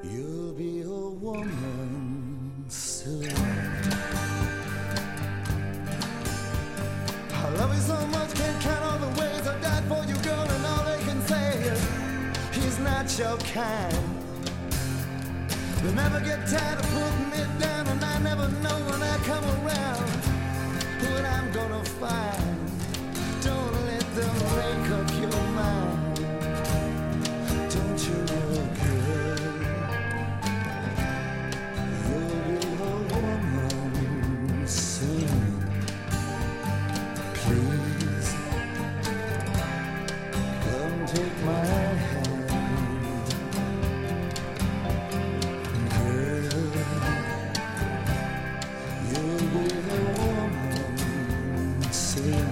You'll be a woman soon. I love you so much, can't count all the ways I died for you, girl, and all they can say is he's not your kind. They never get tired of putting me down, and I never know when I come around what I'm gonna find. Don't let them make up your mind. Don't you know, girl, you'll be a woman soon. Please, come take my hand, girl. You'll be a woman soon.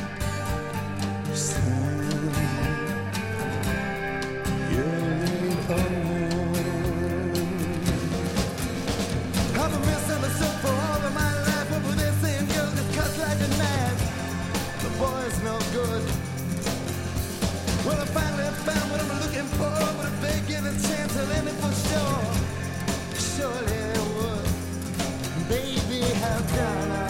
I've been misunderstood for all of my life. What were they saying? Girl, just cuts like a knife. The boy's no good. Well, I finally found what I'm looking for, but if they give a chance, I'll end it for sure. Surely they would. Baby, how can I?